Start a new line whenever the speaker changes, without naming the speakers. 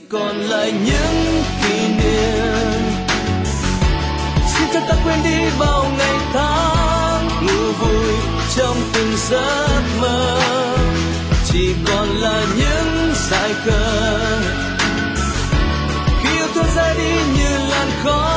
còn lại những kỷ niệm. Xin cho ta quên đi bao ngày tháng ngủ vui trong từng giấc mơ, chỉ còn là những dại khờ khi yêu thương ra đi như làn khói.